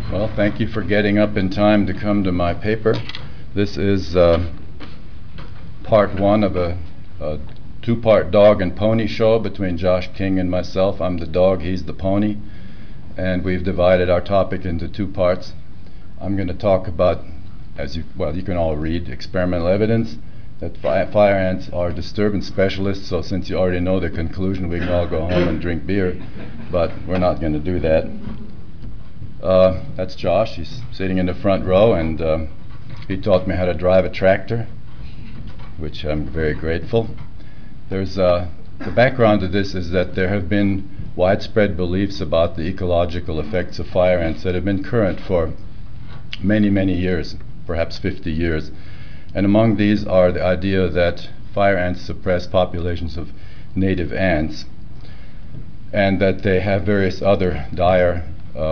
Well, thank you for getting up in time to come to my paper. This is part one of a two-part dog and pony show between Josh King and myself. I'm the dog, he's the pony, and we've divided our topic into two parts. I'm going to talk about, you can all read, experimental evidence that fire ants are disturbance specialists, so since you already know the conclusion, we can all go home and drink beer, but we're not going to do that. That's Josh. He's sitting in the front row, and he taught me how to drive a tractor, which I'm very grateful. There's the background to this is that there have been widespread beliefs about the ecological effects of fire ants that have been current for many, many years, perhaps 50 years. And among these are the idea that fire ants suppress populations of native ants, and that they have various other dire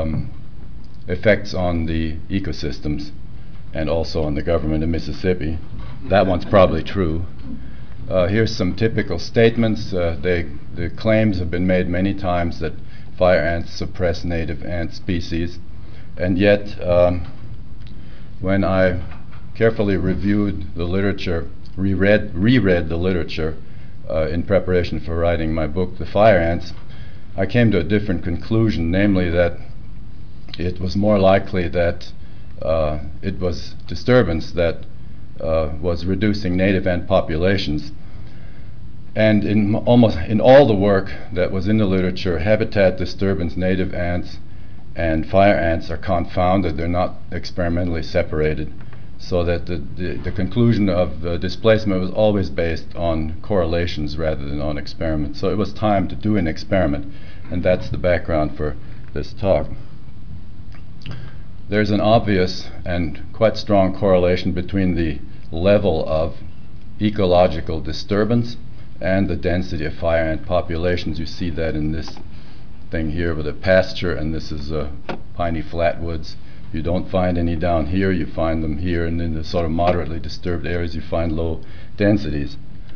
effects on the ecosystems and also on the government of Mississippi. That one's probably true. Here's some typical statements. The claims have been made many times that fire ants suppress native ant species, and yet when I carefully reviewed the literature, reread the literature in preparation for writing my book, The Fire Ants, I came to a different conclusion, namely that it was more likely that it was disturbance that was reducing native ant populations. And in all the work that was in the literature, habitat disturbance, native ants, and fire ants are confounded. They're not experimentally separated. So that the conclusion of the displacement was always based on correlations rather than on experiments. So it was time to do an experiment, and that's the background for this talk. There's an obvious and quite strong correlation between the level of ecological disturbance and the density of fire ant populations. You see that in this thing here with a pasture, and this is piney flatwoods. You don't find any down here, you find them here, and in the sort of moderately disturbed areas you find low densities.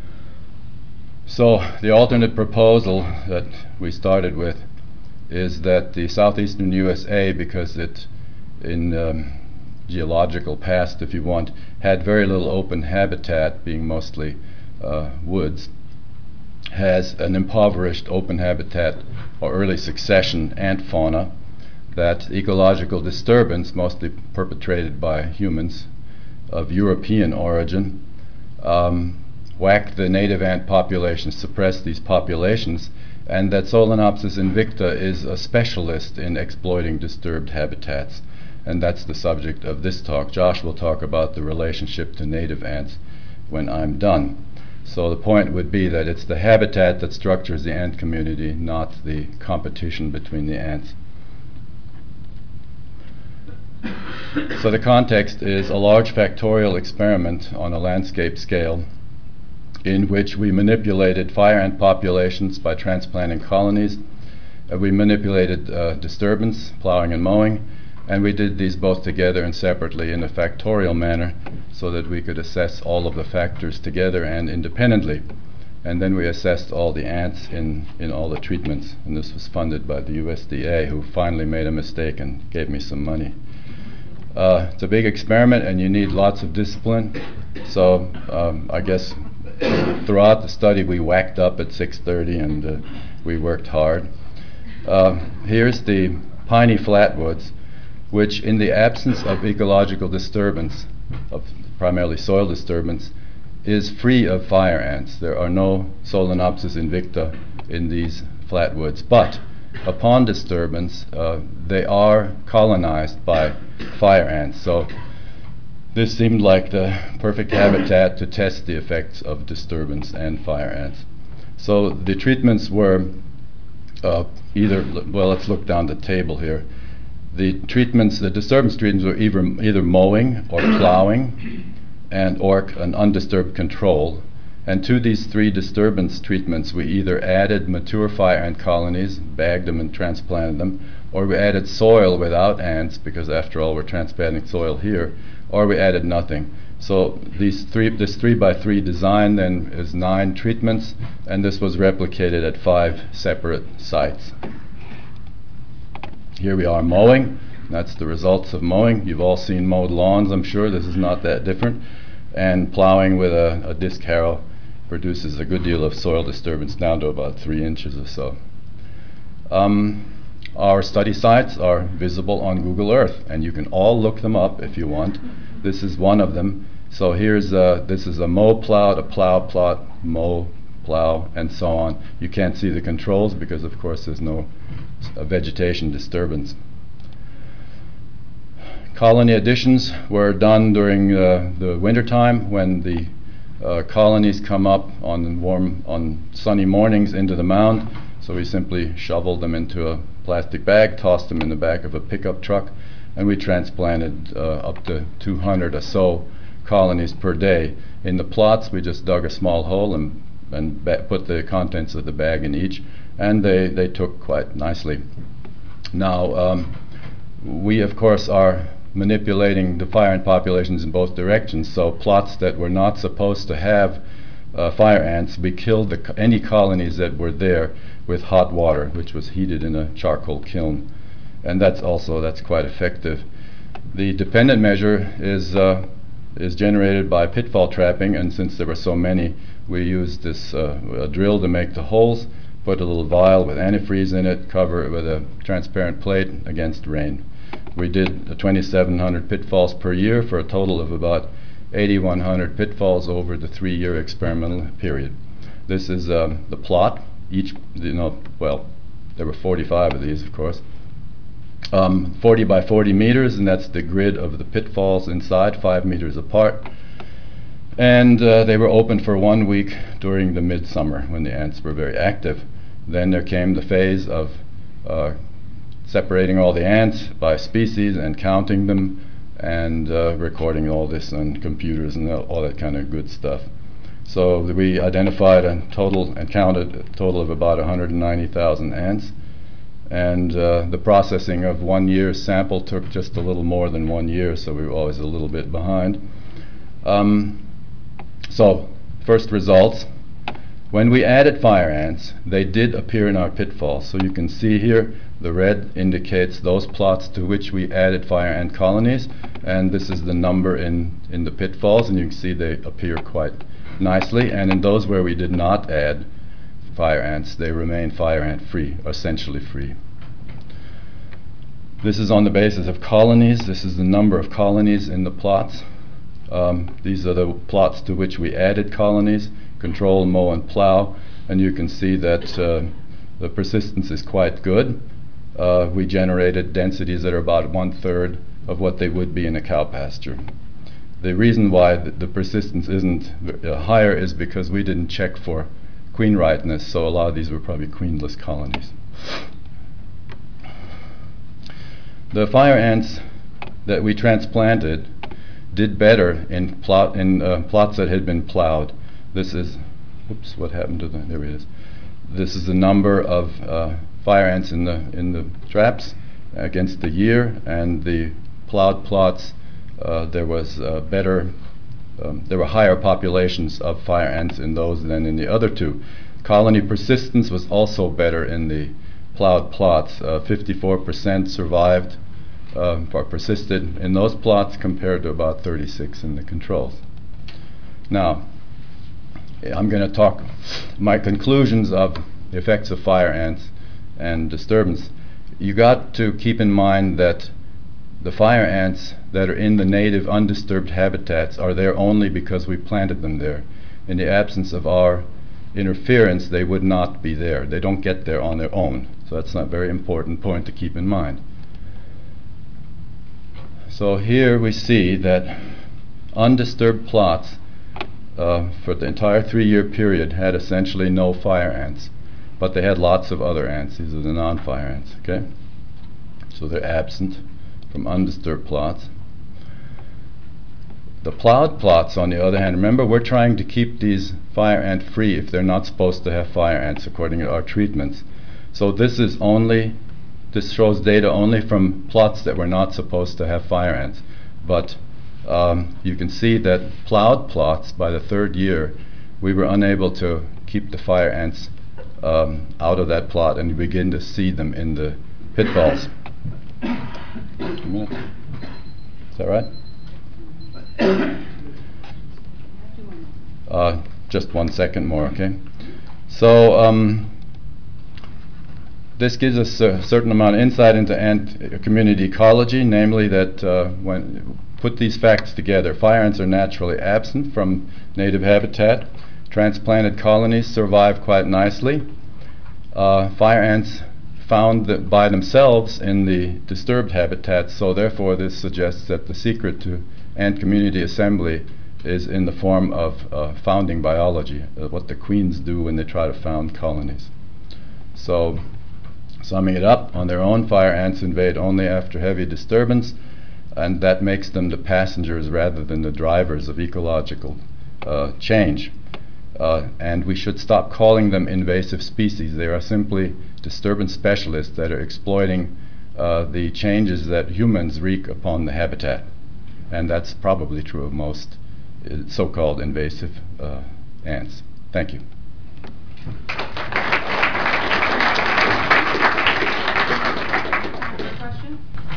So the alternate proposal that we started with is that the southeastern USA, because it in geological past, if you want, had very little open habitat, being mostly woods, has an impoverished open habitat or early succession ant fauna, that ecological disturbance, mostly perpetrated by humans of European origin, whack the native ant populations, suppress these populations, and that Solenopsis invicta is a specialist in exploiting disturbed habitats. And that's the subject of this talk. Josh will talk about the relationship to native ants when I'm done. So the point would be that it's the habitat that structures the ant community, not the competition between the ants. So the context is a large factorial experiment on a landscape scale in which we manipulated fire ant populations by transplanting colonies. We manipulated disturbance, plowing and mowing, and we did these both together and separately in a factorial manner so that we could assess all of the factors together and independently. And then we assessed all the ants in all the treatments, and this was funded by the USDA, who finally made a mistake and gave me some money. It's a big experiment, and you need lots of discipline. So I guess throughout the study we whacked up at 6:30, and we worked hard. Here's the piney flatwoods, which in the absence of ecological disturbance, of primarily soil disturbance, is free of fire ants. There are no Solenopsis invicta in these flatwoods. But upon disturbance, they are colonized by fire ants. So this seemed like the perfect habitat to test the effects of disturbance and fire ants. So the treatments were let's look down the table here. The disturbance treatments were either mowing or plowing or an undisturbed control. And to these three disturbance treatments, we either added mature fire ant colonies, bagged them and transplanted them, or we added soil without ants, because after all we're transplanting soil here, or we added nothing. So this 3x3 design then is 9 treatments, and this was replicated at 5 separate sites. Here we are mowing. That's the results of mowing. You've all seen mowed lawns, I'm sure. This is not that different. And plowing with a disc harrow produces a good deal of soil disturbance down to about 3 inches or so. Our study sites are visible on Google Earth, and you can all look them up if you want. This is one of them. So this is a mow plot, a plow plot, mow, plow, and so on. You can't see the controls because, of course, there's no vegetation disturbance. Colony additions were done during the wintertime when the colonies come up on sunny mornings into the mound. So we simply shoveled them into a plastic bag, tossed them in the back of a pickup truck, and we transplanted up to 200 or so colonies per day. In the plots, we just dug a small hole and put the contents of the bag in each, and they took quite nicely. Now, we, of course, are manipulating the fire ant populations in both directions, so plots that were not supposed to have fire ants, we killed any colonies that were there with hot water, which was heated in a charcoal kiln. And that's quite effective. The dependent measure is generated by pitfall trapping, and since there were so many, we used this a drill to make the holes, put a little vial with antifreeze in it, cover it with a transparent plate against rain. We did 2,700 pitfalls per year for a total of about 8,100 pitfalls over the 3-year experimental period. This is the plot. Well, there were 45 of these, of course. 40 by 40 meters, and that's the grid of the pitfalls inside, 5 meters apart. And they were open for 1 week during the midsummer when the ants were very active. Then there came the phase of separating all the ants by species and counting them and recording all this on computers and all that kind of good stuff. So we identified and counted a total of about 190,000 ants. And the processing of 1 year's sample took just a little more than 1 year, so we were always a little bit behind. So first results. When we added fire ants, they did appear in our pitfalls. So you can see here the red indicates those plots to which we added fire ant colonies, and this is the number in the pitfalls, and you can see they appear quite nicely. And in those where we did not add fire ants, they remain fire ant free, essentially free. This is on the basis of colonies. This is the number of colonies in the plots. These are the plots to which we added colonies, control, mow, and plow, and you can see that the persistence is quite good. We generated densities that are about 1/3 of what they would be in a cow pasture. The reason why the persistence isn't higher is because we didn't check for queen rightness, so a lot of these were probably queenless colonies. The fire ants that we transplanted did better in plots that had been plowed. This is, oops, what happened to there it is. This is the number of fire ants in the traps against the year, and the plowed plots, there were higher populations of fire ants in those than in the other two. Colony persistence was also better in the plowed plots. 54% survived or persisted in those plots compared to about 36 in the controls. Now, I'm going to talk my conclusions of the effects of fire ants and disturbance. You got to keep in mind that the fire ants that are in the native undisturbed habitats are there only because we planted them there. In the absence of our interference, they would not be there. They don't get there on their own. So that's a very important point to keep in mind. So here we see that undisturbed plots for the entire 3-year period had essentially no fire ants, but they had lots of other ants. These are the non-fire ants, okay? So they're absent from undisturbed plots. The plowed plots, on the other hand, remember, we're trying to keep these fire ant free if they're not supposed to have fire ants according to our treatments. So this shows data only from plots that were not supposed to have fire ants. But you can see that plowed plots, by the 3rd year, we were unable to keep the fire ants out of that plot, and you begin to see them in the pitfalls. A minute. Is that right? Just 1 second more, okay? So this gives us a certain amount of insight into ant community ecology, namely that when put these facts together, fire ants are naturally absent from native habitat. Transplanted colonies survive quite nicely. Fire ants found that by themselves in the disturbed habitats, so therefore this suggests that the secret to ant community assembly is in the form of founding biology, what the queens do when they try to found colonies. So, summing it up, on their own, fire ants invade only after heavy disturbance, and that makes them the passengers rather than the drivers of ecological change. And we should stop calling them invasive species. They are simply disturbance specialists that are exploiting the changes that humans wreak upon the habitat. And that's probably true of most so-called invasive ants. Thank you. Question?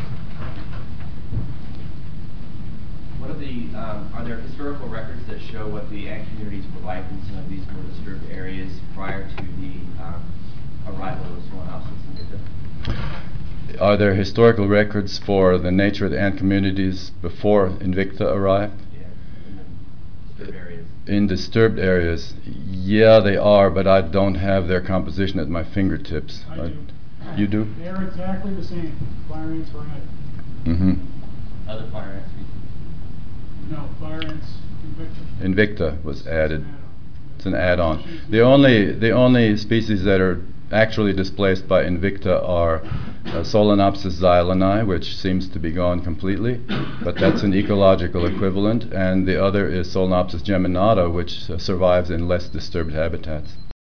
What are there historical records that show what the ant communities were like in some of these more disturbed areas prior to the arrival of Solenopsis invicta? Are there historical records for the nature of the ant communities before Invicta arrived? Yeah, in the disturbed areas. In disturbed areas, yeah, they are, but I don't have their composition at my fingertips. I do. You do? They're exactly the same. Fire ants were ant. Mm-hmm. Other fire ant species? No, fire ants, Invicta. Invicta was added. It's an Add-on. add-on. The only species that are actually displaced by Invicta are Solenopsis xylani, which seems to be gone completely, but that's an ecological equivalent, and the other is Solenopsis geminata, which survives in less disturbed habitats.